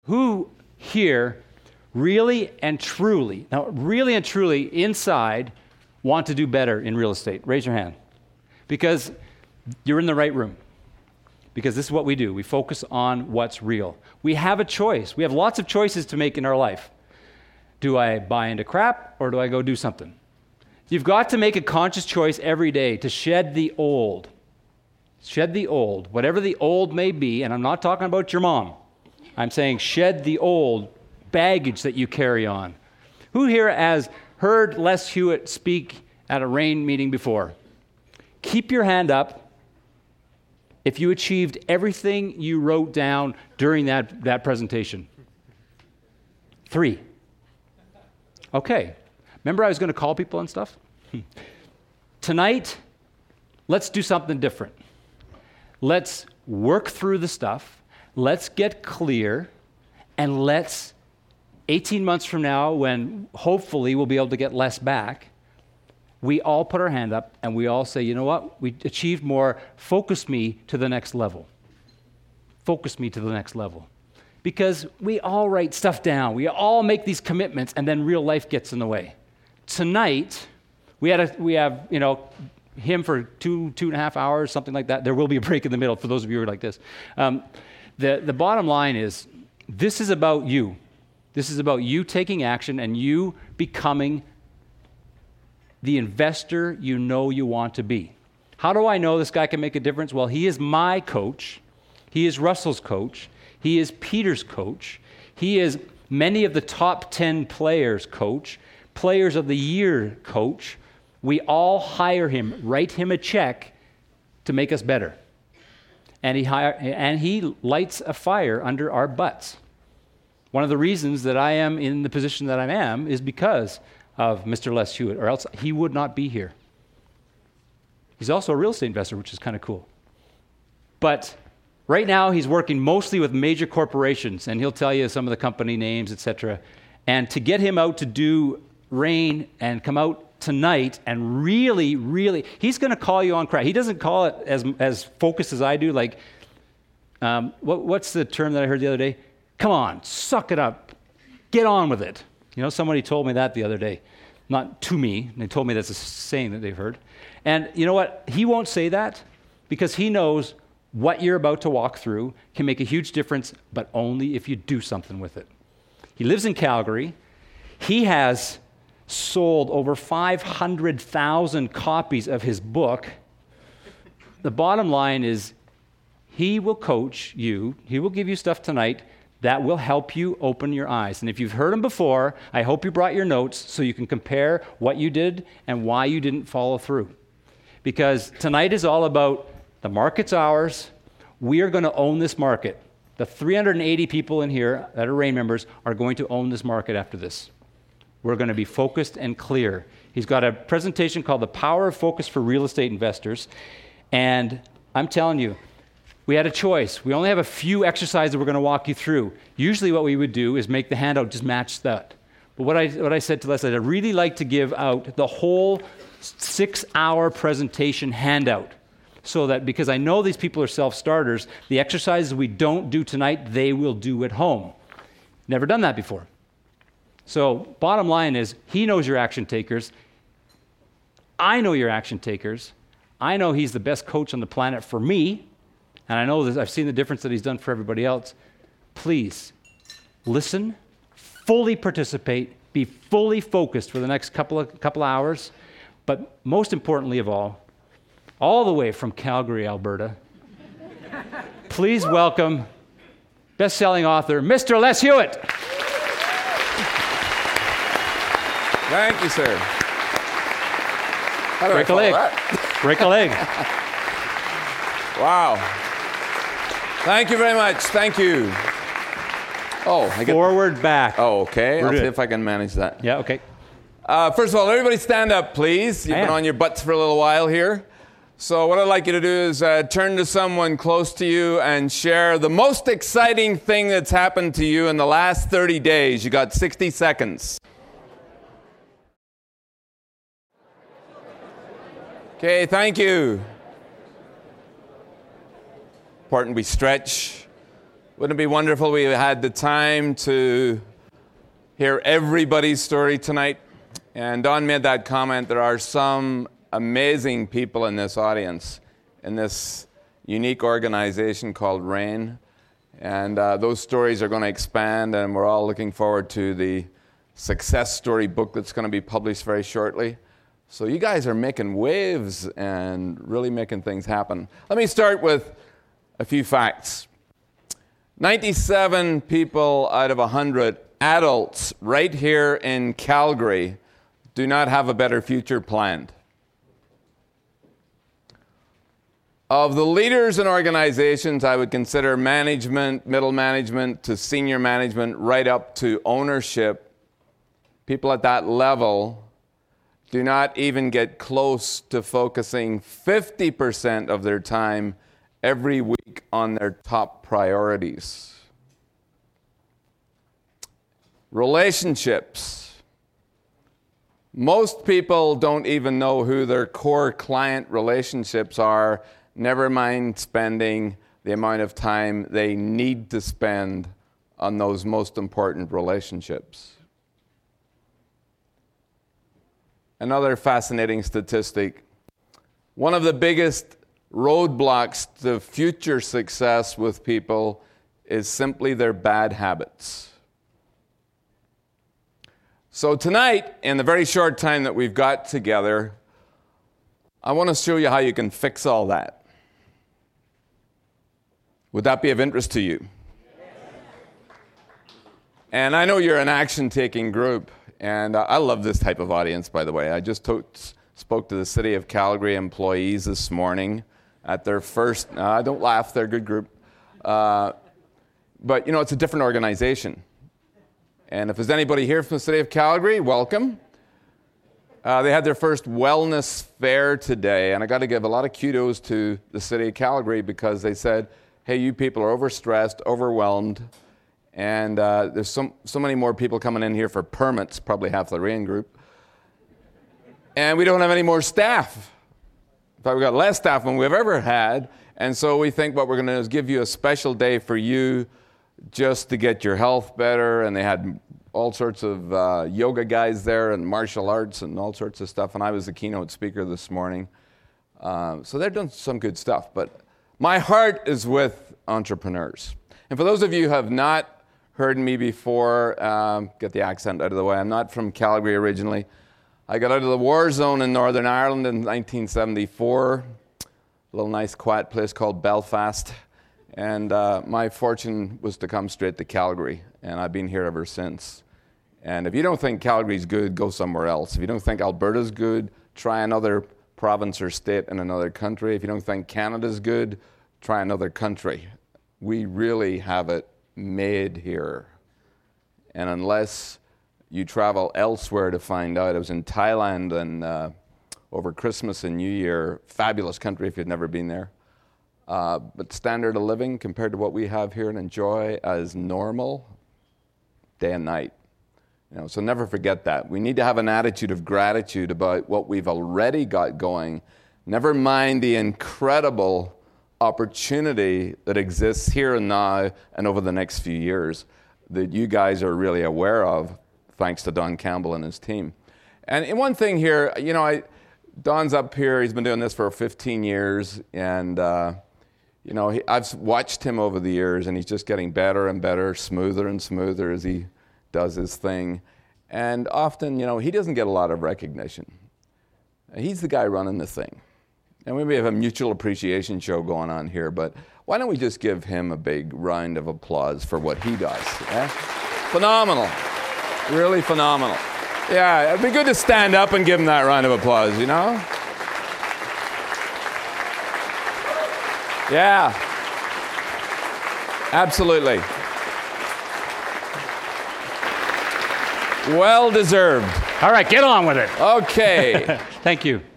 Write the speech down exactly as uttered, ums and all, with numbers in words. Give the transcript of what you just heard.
Who here really and truly, now really and truly inside want to do better in real estate? Raise your hand. Because you're in the right room. Because this is what we do. We focus on what's real. We have a choice. We have lots of choices to make in our life. Do I buy into crap or do I go do something? You've got to make a conscious choice every day to shed the old. Shed the old, whatever the old may be, and I'm not talking about your mom. I'm saying shed the old baggage that you carry on. Who here has heard Les Hewitt speak at a RAIN meeting before? Keep your hand up if you achieved everything you wrote down during that, that presentation. Three. Okay. Remember I was going to call people and stuff? Tonight, let's do something different. Let's work through the stuff. Let's get clear, and let's, eighteen months from now, when hopefully we'll be able to get less back, we all put our hand up and we all say, you know what, we achieved more, focus me to the next level. Focus me to the next level. Because we all write stuff down, we all make these commitments, and then real life gets in the way. Tonight, we had a, we have, you know, him for two, two and a half hours, something like that. There will be a break in the middle for those of you who are like this. Um, the, the bottom line is, this is about you. This is about you taking action and you becoming the investor you know you want to be. How do I know this guy can make a difference? Well, he is my coach. He is Russell's coach. He is Peter's coach. He is many of the top ten players' coach, players of the year coach. We all hire him, write him a check to make us better. And he hire, and he lights a fire under our butts. One of the reasons that I am in the position that I am is because of Mister Les Hewitt, or else he would not be here. He's also a real estate investor, which is kind of cool. But right now he's working mostly with major corporations, and he'll tell you some of the company names, et cetera. And to get him out to do RAIN and come out tonight and really, really, he's going to call you on crap. He doesn't call it as as focused as I do. Like, um, what, what's the term that I heard the other day? Come on, suck it up, get on with it. You know, somebody told me that the other day, not to me. They told me that's a saying that they've heard. And you know what? He won't say that because he knows what you're about to walk through can make a huge difference, but only if you do something with it. He lives in Calgary. He has sold over five hundred thousand copies of his book. The bottom line is he will coach you. He will give you stuff tonight that will help you open your eyes. And if you've heard him before, I hope you brought your notes so you can compare what you did and why you didn't follow through. Because tonight is all about the market's ours. We are going to own this market. The three hundred eighty people in here that are RAIN members are going to own this market after this. We're going to be focused and clear. He's got a presentation called The Power of Focus for Real Estate Investors. And I'm telling you, we had a choice. We only have a few exercises we're going to walk you through. Usually what we would do is make the handout just match that. But what I, what I said to Leslie, I'd really like to give out the whole six-hour presentation handout. So that, because I know these people are self-starters, the exercises we don't do tonight, they will do at home. Never done that before. So bottom line is, he knows your action takers. I know your action takers. I know he's the best coach on the planet for me, and I know that I've seen the difference that he's done for everybody else. Please, listen, fully participate, be fully focused for the next couple of couple hours, but most importantly of all, all the way from Calgary, Alberta, please welcome best-selling author, Mister Les Hewitt. Thank you, sir. How do Break I a leg. that? Break a leg. Wow. Thank you very much. Thank you. Oh, I get Forward, back. Oh, okay. We're I'll see good. if I can manage that. Yeah, okay. Uh, first of all, everybody stand up, please. You've I been am. on your butts for a little while here. So what I'd like you to do is uh, turn to someone close to you and share the most exciting thing that's happened to you in the last thirty days. You got sixty seconds. Okay, thank you. Important we stretch. Wouldn't it be wonderful we had the time to hear everybody's story tonight? And Don made that comment. There are some amazing people in this audience, in this unique organization called RAIN. And uh, those stories are going to expand, and we're all looking forward to the success story book that's going to be published very shortly. So you guys are making waves and really making things happen. Let me start with a few facts. ninety-seven people out of one hundred adults right here in Calgary do not have a better future planned. Of the leaders in organizations, I would consider management, middle management to senior management, right up to ownership, people at that level do not even get close to focusing fifty percent of their time every week on their top priorities. Relationships. Most people don't even know who their core client relationships are, never mind spending the amount of time they need to spend on those most important relationships. Another fascinating statistic. One of the biggest roadblocks to future success with people is simply their bad habits. So tonight, in the very short time that we've got together, I want to show you how you can fix all that. Would that be of interest to you? Yes. And I know you're an action-taking group, and uh, I love this type of audience, by the way. I just to- spoke to the City of Calgary employees this morning at their first, uh, don't laugh, they're a good group. Uh, but, you know, it's a different organization. And if there's anybody here from the City of Calgary, welcome. Uh, they had their first wellness fair today, and I got to give a lot of kudos to the City of Calgary because they said, hey, you people are overstressed, overwhelmed, and uh, there's so, so many more people coming in here for permits, probably half the RAIN group, and we don't have any more staff. In fact, we've got less staff than we've ever had, and so we think what we're going to do is give you a special day for you just to get your health better, and they had all sorts of uh, yoga guys there and martial arts and all sorts of stuff, and I was the keynote speaker this morning. Uh, so they're doing some good stuff, but my heart is with entrepreneurs. And for those of you who have not heard me before, um, get the accent out of the way, I'm not from Calgary originally. I got out of the war zone in Northern Ireland in nineteen seventy-four, a little nice quiet place called Belfast. And uh, my fortune was to come straight to Calgary, and I've been here ever since. And if you don't think Calgary's good, go somewhere else. If you don't think Alberta's good, try another province or state in another country. If you don't think Canada's good, try another country. We really have it made here. And unless you travel elsewhere to find out, I was in Thailand and uh, over Christmas and New Year, fabulous country if you've never been there. Uh, but standard of living compared to what we have here and enjoy as normal, day and night. You know, so never forget that. We need to have an attitude of gratitude about what we've already got going. Never mind the incredible opportunity that exists here and now and over the next few years that you guys are really aware of, thanks to Don Campbell and his team. And in one thing here, you know, I, Don's up here. He's been doing this for fifteen years, and uh, you know, he, I've watched him over the years, and he's just getting better and better, smoother and smoother as he does his thing. And often, you know, he doesn't get a lot of recognition. He's the guy running the thing. And we may have a mutual appreciation show going on here, but why don't we just give him a big round of applause for what he does? Yeah? Phenomenal. Really phenomenal. Yeah, it'd be good to stand up and give him that round of applause, you know? Yeah. Absolutely. Well deserved. All right, get on with it. Okay. Thank you.